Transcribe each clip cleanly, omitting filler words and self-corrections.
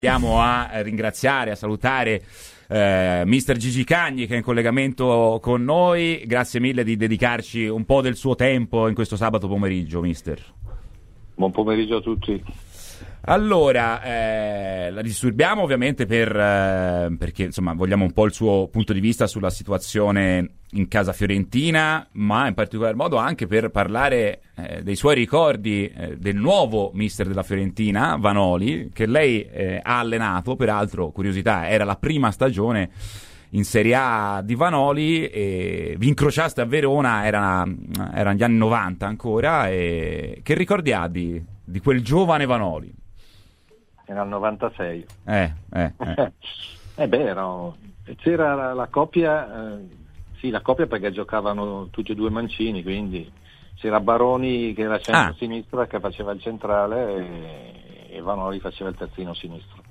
Andiamo a ringraziare, a salutare Mister Gigi Cagni che è in collegamento con noi. Grazie mille di dedicarci un po' del suo tempo in questo sabato pomeriggio, Mister. Buon pomeriggio a tutti. Allora, la disturbiamo ovviamente perché insomma vogliamo un po' il suo punto di vista sulla situazione in casa fiorentina, ma in particolar modo anche per parlare dei suoi ricordi del nuovo mister della Fiorentina, Vanoli, che lei ha allenato. Peraltro, curiosità, era la prima stagione in Serie A di Vanoli e vi incrociaste a Verona, erano gli anni 90 ancora. E che ricordi ha di quel giovane Vanoli? Era il 96. C'era la coppia, sì, la coppia perché giocavano tutti e due mancini, quindi c'era Baroni che era centro-sinistra che faceva il centrale e Vanoli faceva il terzino sinistro.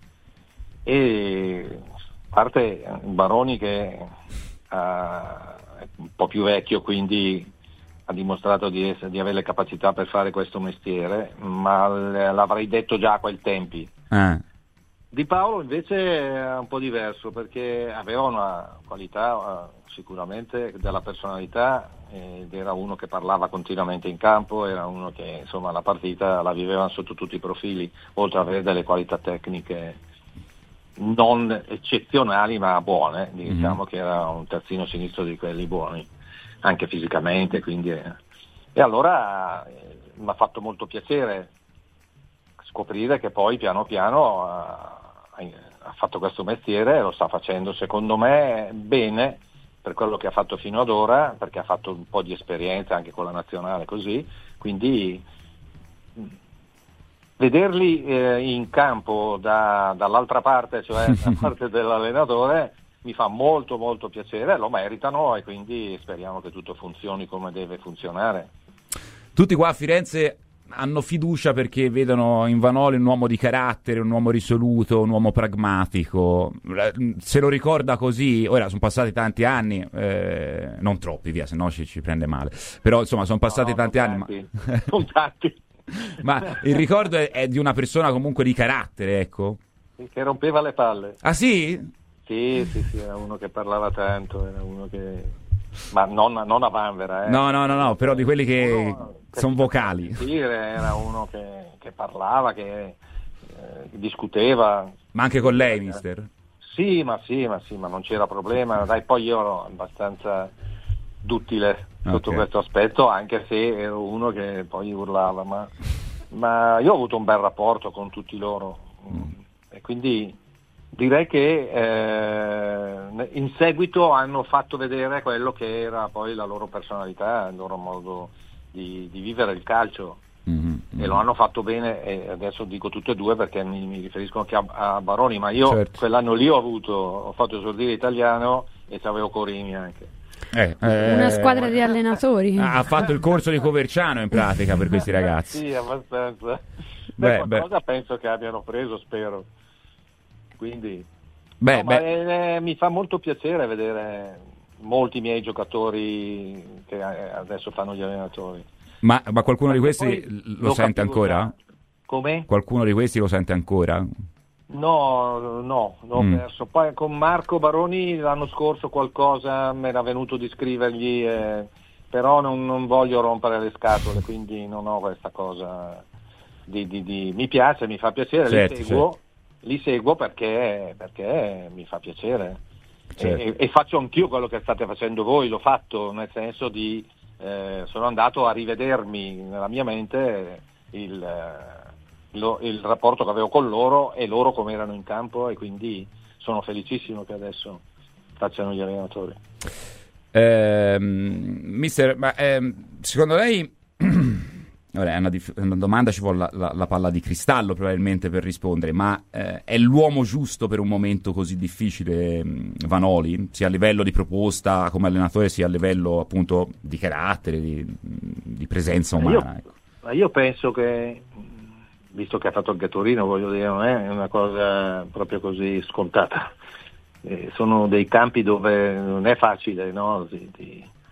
E a parte Baroni che è un po' più vecchio, quindi ha dimostrato di avere le capacità per fare questo mestiere, ma l'avrei detto già a quel tempi. Di Paolo invece è un po' diverso, perché aveva una qualità sicuramente della personalità, ed era uno che parlava continuamente in campo, era uno che insomma la partita la viveva sotto tutti i profili, oltre ad avere delle qualità tecniche non eccezionali ma buone, diciamo che era un terzino sinistro di quelli buoni, anche fisicamente, quindi e allora mi ha fatto molto piacere scoprire che poi piano piano ha fatto questo mestiere e lo sta facendo secondo me bene per quello che ha fatto fino ad ora, perché ha fatto un po' di esperienza anche con la nazionale così, quindi vederli in campo dall'altra parte, cioè da parte dell'allenatore, mi fa molto molto piacere, lo meritano e quindi speriamo che tutto funzioni come deve funzionare. Tutti qua a Firenze hanno fiducia perché vedono in Vanoli un uomo di carattere, un uomo risoluto, un uomo pragmatico. Se lo ricorda così, ora sono passati tanti anni, non troppi via, se no ci prende male, però insomma sono passati tanti anni. Sono tanti. Ma il ricordo è di una persona comunque di carattere, ecco. Che rompeva le palle. Ah sì? Sì, era uno che parlava tanto, era uno che... ma non a vanvera. No, però di quelli che sono vocali. Era uno che parlava, che discuteva. Ma anche con lei, mister? Sì, ma non c'era problema. Dai, poi io ero abbastanza duttile sotto questo aspetto, anche se ero uno che poi urlava, ma io ho avuto un bel rapporto con tutti loro e quindi direi che in seguito hanno fatto vedere quello che era poi la loro personalità, il loro modo di vivere il calcio, e lo hanno fatto bene, e adesso dico tutte e due perché mi riferisco anche a Baroni, ma io quell'anno lì ho fatto esordire italiano e avevo Corini anche. Una squadra di allenatori. Ha fatto il corso di Coverciano in pratica per questi ragazzi. Sì, abbastanza. Qualcosa penso che abbiano preso, spero. Quindi mi fa molto piacere vedere molti miei giocatori che adesso fanno gli allenatori. Ma qualcuno di questi lo sente ancora? Come? Qualcuno di questi lo sente ancora? No, l'ho perso. Poi con Marco Baroni l'anno scorso qualcosa mi era venuto di scrivergli, però non voglio rompere le scatole, quindi non ho questa cosa mi piace, mi fa piacere, li seguo perché mi fa piacere, e faccio anch'io quello che state facendo voi, l'ho fatto, nel senso di sono andato a rivedermi nella mia mente il rapporto che avevo con loro e loro come erano in campo, e quindi sono felicissimo che adesso facciano gli allenatori. Mister, ma secondo lei ora è una domanda, ci vuole la palla di cristallo probabilmente per rispondere, ma è l'uomo giusto per un momento così difficile, Vanoli, sia a livello di proposta come allenatore, sia a livello appunto di carattere, di presenza umana? Io penso che, visto che ha fatto anche Torino, voglio dire, non è una cosa proprio così scontata. Sono dei campi dove non è facile, no?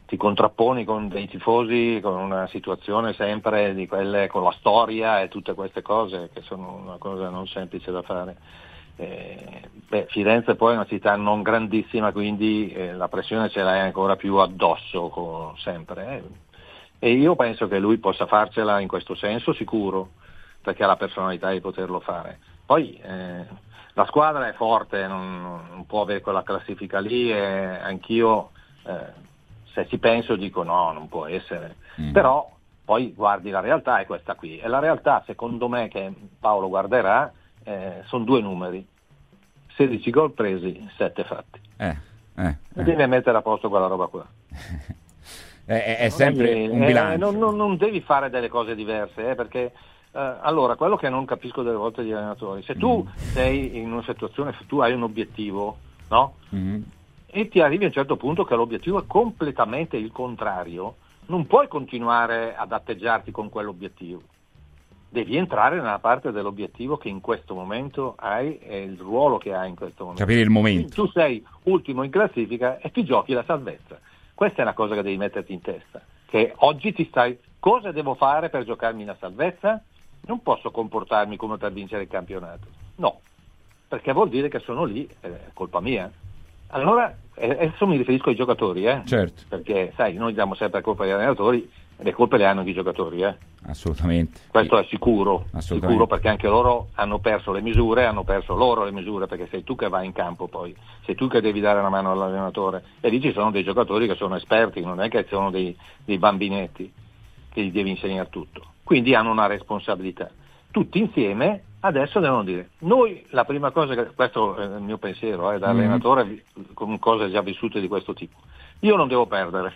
ti contrapponi con dei tifosi, con una situazione sempre di quelle con la storia e tutte queste cose che sono una cosa non semplice da fare. Firenze poi è una città non grandissima, quindi la pressione ce l'hai ancora più addosso sempre. E io penso che lui possa farcela in questo senso sicuro, perché ha la personalità di poterlo fare. Poi la squadra è forte, non può avere quella classifica lì, e anch'io se ci penso dico no, non può essere. Però poi guardi, la realtà è questa qui, e la realtà secondo me che Paolo guarderà sono 2 numeri: 16 gol presi, 7 fatti. Devi mettere a posto quella roba qua. È sempre un bilancio. Non devi fare delle cose diverse, perché allora quello che non capisco delle volte degli allenatori, se tu sei in una situazione, se tu hai un obiettivo, no? E ti arrivi a un certo punto che l'obiettivo è completamente il contrario, non puoi continuare ad atteggiarti con quell'obiettivo. Devi entrare nella parte dell'obiettivo che in questo momento hai e il ruolo che hai in questo momento. Capire il momento. Tu sei ultimo in classifica e ti giochi la salvezza. Questa è una cosa che devi metterti in testa, che oggi cosa devo fare per giocarmi la salvezza? Non posso comportarmi come per vincere il campionato, no, perché vuol dire che sono lì, è colpa mia. Allora, adesso mi riferisco ai giocatori, certo, perché sai, noi diamo sempre colpa agli allenatori, le colpe le hanno i giocatori, assolutamente. Questo è sicuro, perché anche loro hanno perso le misure, perché sei tu che vai in campo poi, sei tu che devi dare una mano all'allenatore, e lì ci sono dei giocatori che sono esperti, non è che sono dei bambinetti che gli devi insegnare tutto, quindi hanno una responsabilità. Tutti insieme adesso devono dire, noi la prima cosa, questo è il mio pensiero da allenatore con cose già vissute di questo tipo, io non devo perdere.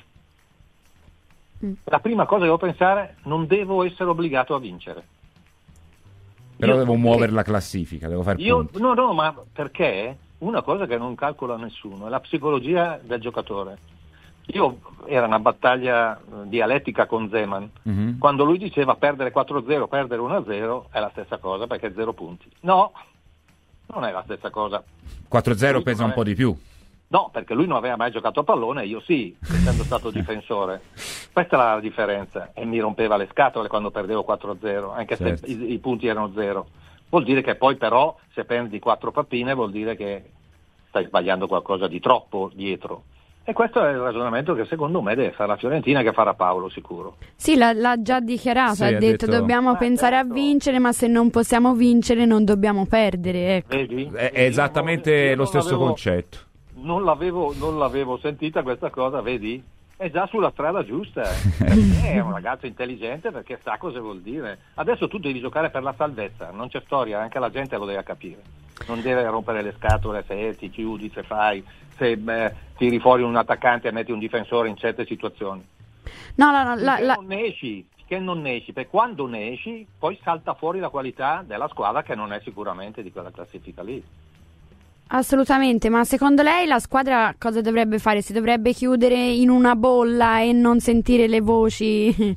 La prima cosa che devo pensare, non devo essere obbligato a vincere. Però devo muovere la classifica, devo fare punti. No, ma perché una cosa che non calcola nessuno è la psicologia del giocatore. Era una battaglia dialettica con Zeman, quando lui diceva perdere 4-0, perdere 1-0 è la stessa cosa perché è 0 punti. No, non è la stessa cosa. 4-0 pesa un po' di più. No, perché lui non aveva mai giocato a pallone, io sì, essendo stato difensore. Questa era la differenza, e mi rompeva le scatole quando perdevo 4-0, anche se i punti erano 0. Vuol dire che poi però, se prendi 4 pappine, vuol dire che stai sbagliando qualcosa di troppo dietro. E questo è il ragionamento che secondo me deve fare la Fiorentina, che farà Paolo sicuro. Sì, l'ha già dichiarato, ha detto dobbiamo pensare a vincere, ma se non possiamo vincere non dobbiamo perdere. Ecco. Vedi? È esattamente lo stesso concetto. Non l'avevo sentita questa cosa, vedi? È già sulla strada giusta. È un ragazzo intelligente perché sa cosa vuol dire. Adesso tu devi giocare per la salvezza, non c'è storia, anche la gente lo deve capire. Non deve rompere le scatole se ti chiudi, se tiri fuori un attaccante e metti un difensore in certe situazioni. Non ne esci, perché quando ne esci poi salta fuori la qualità della squadra, che non è sicuramente di quella classifica lì. Assolutamente, ma secondo lei la squadra cosa dovrebbe fare? Si dovrebbe chiudere in una bolla e non sentire le voci?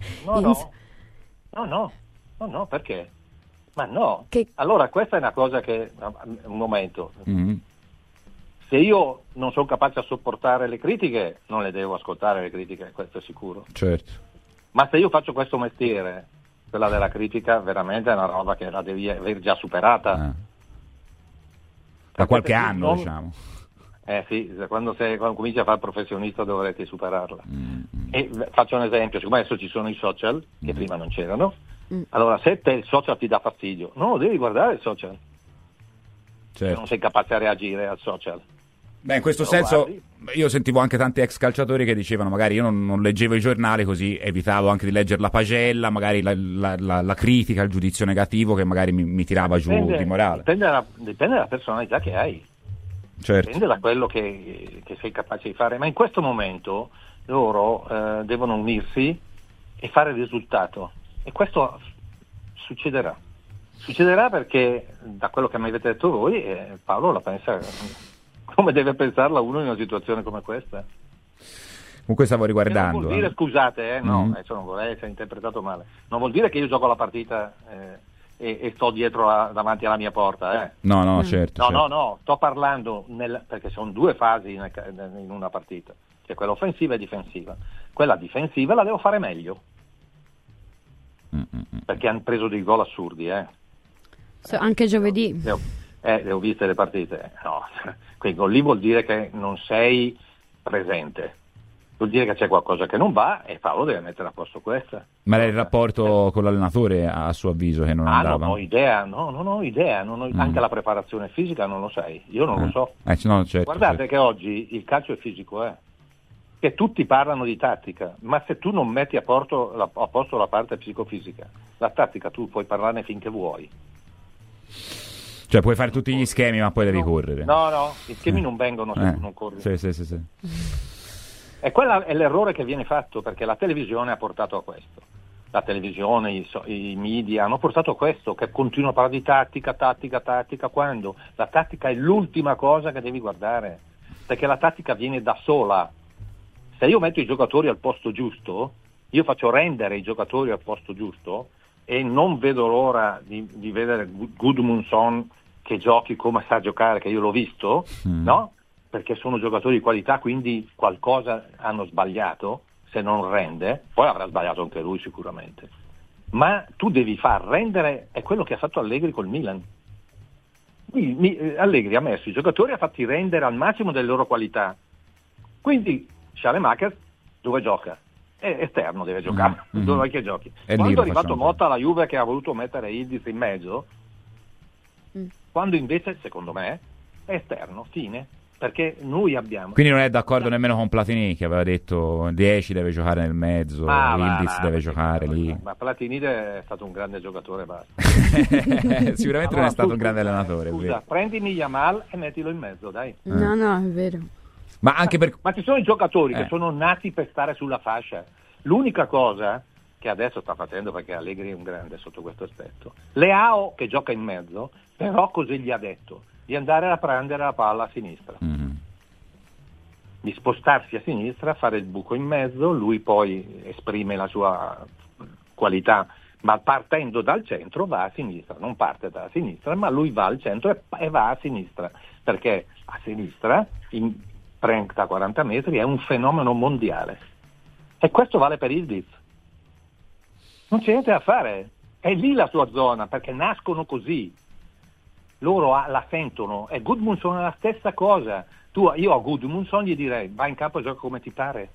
No, perché? Ma no. Allora questa è una cosa che, un momento, se io non sono capace a sopportare le critiche, non le devo ascoltare le critiche, questo è sicuro. Certo. Ma se io faccio questo mestiere, quella della critica veramente è una roba che la devi aver già superata. Da qualche anno, diciamo. Sì, quando cominci a fare il professionista dovresti superarla. E faccio un esempio, siccome adesso ci sono i social, che prima non c'erano, allora se il social ti dà fastidio, non lo devi guardare il social. Certo. Se non sei capace a reagire al social. Beh, in questo senso io sentivo anche tanti ex calciatori che dicevano magari io non leggevo i giornali, così evitavo anche di leggere la pagella, magari la critica, il giudizio negativo che magari mi tirava giù di morale. Dipende dalla personalità che hai, certo. Dipende da quello che sei capace di fare, ma in questo momento loro devono unirsi e fare il risultato, e questo succederà perché da quello che mi avete detto voi Paolo la pensa come deve pensarla uno in una situazione come questa. Comunque stavo riguardando. Non vuol dire, scusate, no, adesso non vorrei essere interpretato male. Non vuol dire che io gioco la partita e sto dietro davanti alla mia porta. No, certo. No, sto parlando perché sono 2 fasi in una partita. C'è quella offensiva e difensiva. Quella difensiva la devo fare meglio. Perché hanno preso dei gol assurdi, Anche giovedì. Devo viste le partite. No, quei gol lì vuol dire che non sei presente. Vuol dire che c'è qualcosa che non va e Paolo deve mettere a posto questa. Ma era il rapporto con l'allenatore, a suo avviso, che non andava? Non ho idea, anche la preparazione fisica non lo sai, io non lo so. No, certo, Guardate che oggi il calcio è fisico, che tutti parlano di tattica, ma se tu non metti a posto la parte psicofisica, la tattica tu puoi parlarne finché vuoi. Cioè puoi fare tutti gli schemi ma poi devi correre. No, gli schemi non vengono se tu non corri. Sì. E quello è l'errore che viene fatto, perché la televisione ha portato a questo. La televisione, i media hanno portato a questo, che continua a parlare di tattica, quando la tattica è l'ultima cosa che devi guardare, perché la tattica viene da sola. Se io metto i giocatori al posto giusto, io faccio rendere i giocatori al posto giusto e non vedo l'ora di vedere Gudmundsson che giochi come sa giocare, che io l'ho visto, no? Perché sono giocatori di qualità, quindi qualcosa hanno sbagliato, se non rende, poi avrà sbagliato anche lui sicuramente. Ma tu devi far rendere, è quello che ha fatto Allegri col Milan. Allegri ha messo i giocatori, ha fatti rendere al massimo delle loro qualità. Quindi Schumacher dove gioca? È esterno, deve giocare, dove che giochi. Quando è arrivato Motta alla Juve che ha voluto mettere Ildiz in mezzo, quando invece, secondo me, è esterno, fine. Perché noi abbiamo... Quindi non è d'accordo nemmeno con Platini, che aveva detto 10 deve giocare nel mezzo, Ildiz deve giocare lì. Ma Platini è stato un grande giocatore, basta. Sicuramente non è stato un grande allenatore. Scusa, prendimi Yamal e mettilo in mezzo, dai. No, è vero. Ma anche Ma ci sono i giocatori che sono nati per stare sulla fascia. L'unica cosa che adesso sta facendo, perché Allegri è un grande sotto questo aspetto, Leao che gioca in mezzo, però così gli ha detto di andare a prendere la palla a sinistra, di spostarsi a sinistra, fare il buco in mezzo, lui poi esprime la sua qualità, ma partendo dal centro va a sinistra, non parte da sinistra, ma lui va al centro e va a sinistra, perché a sinistra in 30-40 metri è un fenomeno mondiale, e questo vale per Ildiz. Non c'è niente da fare, è lì la sua zona, perché nascono così. Loro la sentono, e Gudmundsson è la stessa cosa. Io a Gudmundsson gli direi vai in campo e gioca come ti pare,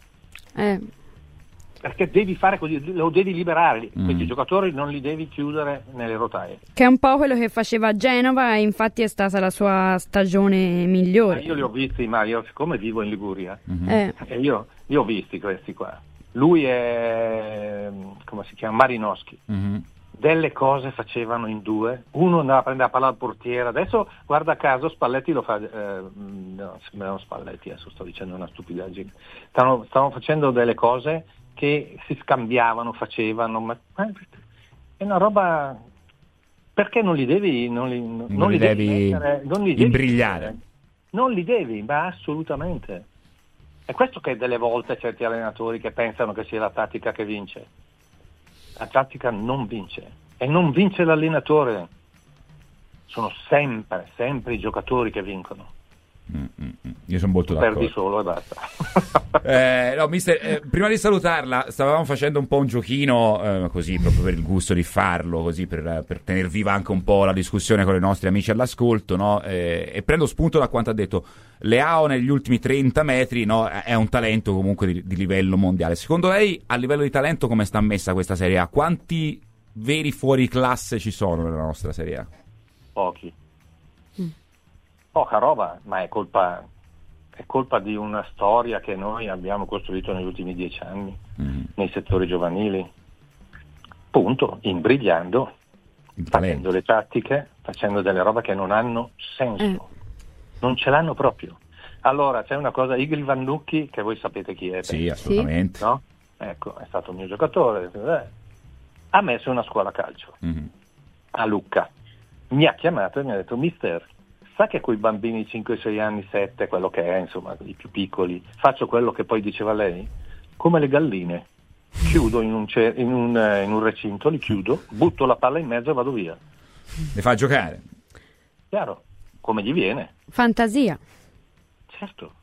perché devi fare così, lo devi liberare. Questi giocatori non li devi chiudere nelle rotaie, che è un po' quello che faceva a Genova, e infatti è stata la sua stagione migliore. Ma io li ho visti, ma io siccome vivo in Liguria e io ho visti questi qua. Lui è, come si chiama, Marinowski. Delle cose facevano in due, uno andava a prendere la palla al portiere, adesso guarda caso Spalletti lo fa, no, Spalletti, adesso sto dicendo una stupidaggine, stavano facendo delle cose che si scambiavano, facevano, ma è una roba, perché non li devi imbrigliare, non li devi, ma assolutamente. È questo che delle volte certi allenatori che pensano che sia la tattica che vince. La tattica non vince, e non vince l'allenatore, sono sempre i giocatori che vincono. Io sono molto d'accordo. Perdi solo e basta. No, mister, prima di salutarla, stavamo facendo un po' un giochino, così proprio per il gusto di farlo, così per tenere viva anche un po' la discussione con i nostri amici all'ascolto, no? E prendo spunto da quanto ha detto Leao negli ultimi 30 metri, no? È un talento comunque di livello mondiale. Secondo lei, a livello di talento, come sta messa questa Serie A? Quanti veri fuori classe ci sono nella nostra Serie A? Pochi. Poca roba, ma è colpa di una storia che noi abbiamo costruito negli ultimi 10 anni nei settori giovanili, punto, imbrigliando, facendo le tattiche, facendo delle robe che non hanno senso, non ce l'hanno proprio. Allora c'è una cosa, Igor Vannucchi, che voi sapete chi è, sì, assolutamente, no? Ecco, è stato un mio giocatore, ha messo una scuola calcio a Lucca, mi ha chiamato e mi ha detto: mister, sa che quei bambini 5, 6 anni, 7, quello che è, insomma, i più piccoli, faccio quello che poi diceva lei, come le galline, chiudo in un recinto, li chiudo, butto la palla in mezzo e vado via. Le fa giocare? Chiaro, come gli viene. Fantasia. Certo.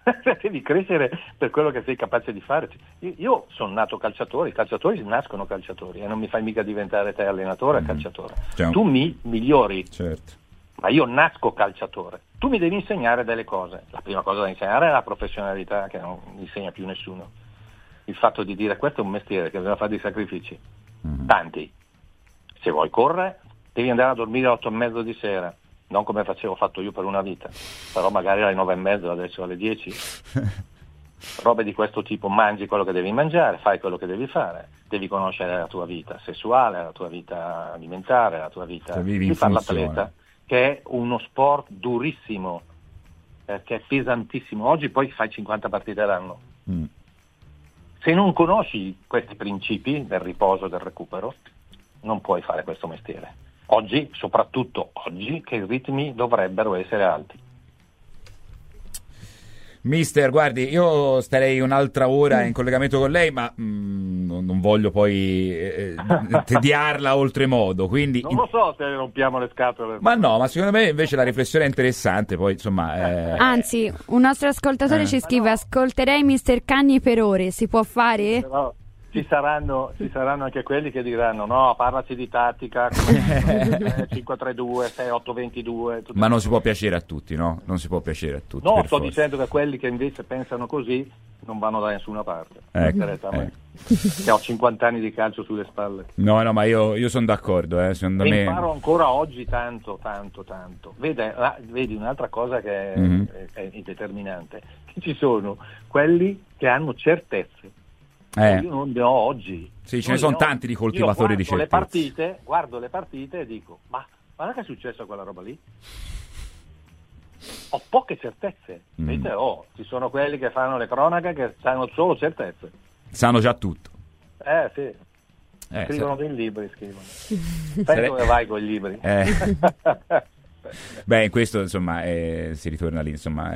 devi crescere per quello che sei capace di fare. Io sono nato calciatore, i calciatori nascono calciatori e non mi fai mica diventare te allenatore calciatore. Tu mi migliori, certo. Ma io nasco calciatore. Tu mi devi insegnare delle cose. La prima cosa da insegnare è la professionalità, che non insegna più nessuno. Il fatto di dire questo è un mestiere che bisogna fare dei sacrifici, tanti. Se vuoi correre devi andare a dormire alle 8:30 di sera, non come fatto io per una vita, però magari alle 9:30, adesso alle 10. Robe di questo tipo, mangi quello che devi mangiare, fai quello che devi fare, devi conoscere la tua vita sessuale, la tua vita alimentare, la tua vita di fare l'atleta, che è uno sport durissimo, che è pesantissimo. Oggi poi fai 50 partite all'anno. Se non conosci questi principi del riposo, del recupero, non puoi fare questo mestiere. Oggi, soprattutto oggi, che i ritmi dovrebbero essere alti. Mister, guardi, io starei un'altra ora in collegamento con lei, ma non voglio poi tediarla oltremodo, quindi... Non lo so se rompiamo le scatole. Ma no, ma secondo me invece la riflessione è interessante, poi insomma... Anzi, un nostro ascoltatore ci scrive: ascolterei Mister Cagni per ore, si può fare? Però ci saranno anche quelli che diranno no, parlaci di tattica 5-3-2, 6-8-22. Ma non si può piacere a tutti, no? Non si può piacere a tutti. No, sto dicendo che quelli che invece pensano così non vanno da nessuna parte. Che ho 50 anni di calcio sulle spalle. No, ma io sono d'accordo, secondo me. Imparo ancora oggi tanto. Vedi un'altra cosa che è determinante, che ci sono quelli che hanno certezze. Io non ne ho oggi. Sì, ce ne sono tanti di coltivatori di certezze. Guardo le partite e dico, ma guarda che è successo a quella roba lì. Ho poche certezze. Invece ci sono quelli che fanno le cronache che sanno solo certezze. Sanno già tutto. Sì. Scrivono dei libri, Sai dove vai con i libri? Beh, in questo insomma si ritorna lì, insomma.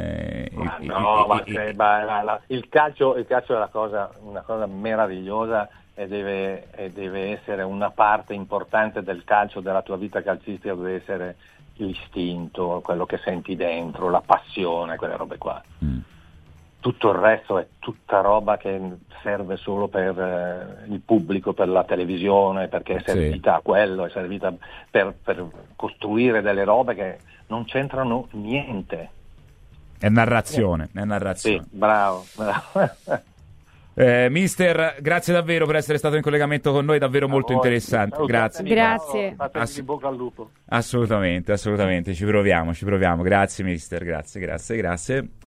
Il calcio è una cosa meravigliosa e deve essere una parte importante del calcio, della tua vita calcistica, deve essere l'istinto, quello che senti dentro, la passione, quelle robe qua. Tutto il resto è tutta roba che serve solo per il pubblico, per la televisione, perché è servita a quello, è servita per costruire delle robe che non c'entrano niente. È narrazione. Sì, bravo. Mister, grazie davvero per essere stato in collegamento con noi, davvero molto interessante. Grazie. Fatemi bocca al lupo. Assolutamente, ci proviamo. Grazie mister, grazie.